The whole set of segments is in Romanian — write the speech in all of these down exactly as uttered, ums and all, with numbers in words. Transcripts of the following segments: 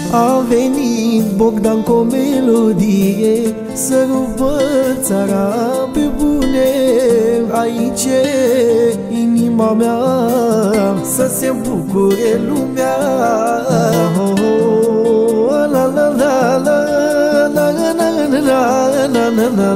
A venit Bogdan cu o melodie să rupă țara pe bune. Aici e inima mea, să se bucure lumea. Oh, oh, la la la la la la la la la la la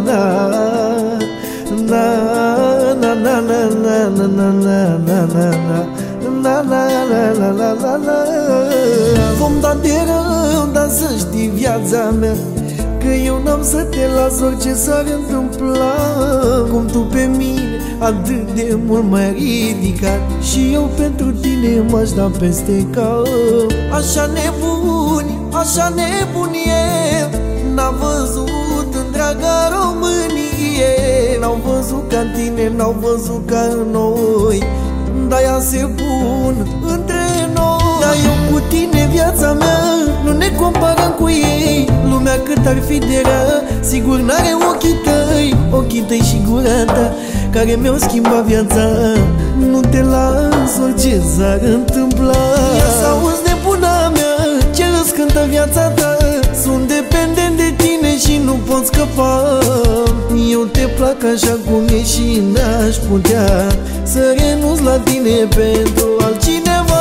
la la la. Vom da de rău, dar să știi viața mea, că eu n-am să te las orice s-ar întâmpla. Cum tu pe mine atât de mult m-ai ridicat, și eu pentru tine m-aș da peste cap. Așa nebuni, așa nebunie n-am văzut în draga Românie. N-au văzut ca în tine, n-au văzut ca în noi, de-aia se pun între noi. Dar eu cu tine, viața mea, nu ne comparăm cu ei. Lumea cât ar fi de rea, sigur n-are ochii tăi, ochii tăi și gura ta, care mi-au schimbat viața. Nu te las orice s-ar întâmpla. Ia s-auzi nebuna mea, ce îți cântă viața ta. Sunt dependent de tine și nu pot scăpa. Eu te plac așa cum e și n-aș putea să renunț la tine pentru altcineva.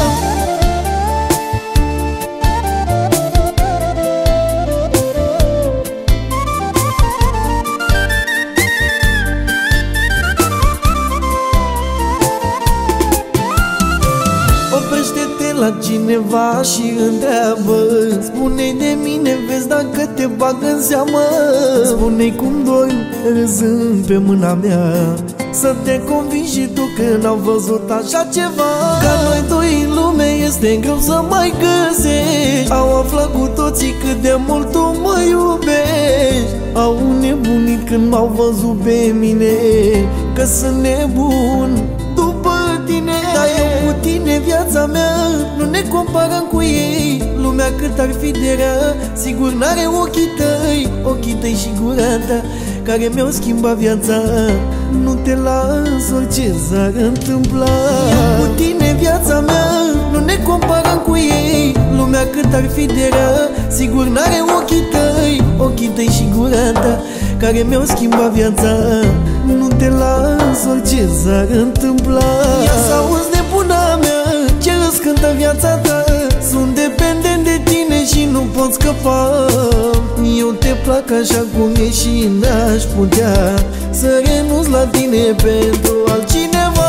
Oprește-te la cineva și întreabă, spune-i de mine, vezi dacă te bag în seamă. Spune-i cum doi râzând pe mâna mea, să te convingi și tu că n-am văzut așa ceva. Ca noi doi în lume este greu să mai găsești. Au aflat cu toții cât de mult tu mă iubești. Au nebunit când m-au văzut pe mine, că sunt nebun după tine. Dar eu cu tine, viața mea, nu ne comparăm cu ei. Lumea cât ar fi de rea, sigur n-are ochii tăi, ochii tăi și gura ta, care mi-au schimbat viața. Nu te las orice s-ar întâmpla. Eu cu tine, viața mea, nu ne comparăm cu ei. Lumea cât ar fi de rea, sigur n-are ochii tăi, ochii tăi și gura ta, care mi-au schimbat viața. Nu te las orice s-ar întâmpla. Ia s-auzi nebuna mea, ce îți cântă viața ta. Sunt dependent de tine și nu pot scăpa. Eu te plac așa cum e și n-aș putea să renunț la tine pentru altcineva.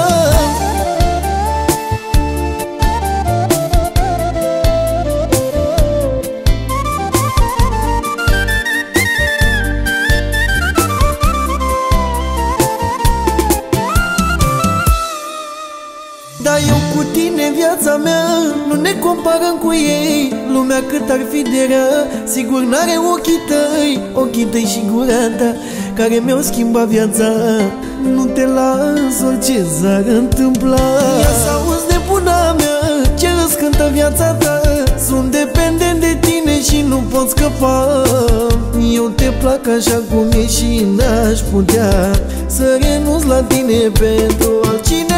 Dar eu cu tine, viața mea, nu ne comparăm cu ei. Lumea cât ar fi de rea, sigur n-are ochii tăi, ochii tăi și gura ta, care mi-au schimbat viața. Nu te las orice s-ar întâmpla. Ia s-auzi nebuna mea, ce îți cântă viața ta. Sunt dependent de tine și nu pot scăpa. Eu te plac așa cum e și n-aș putea să renunț la tine pentru altcineva.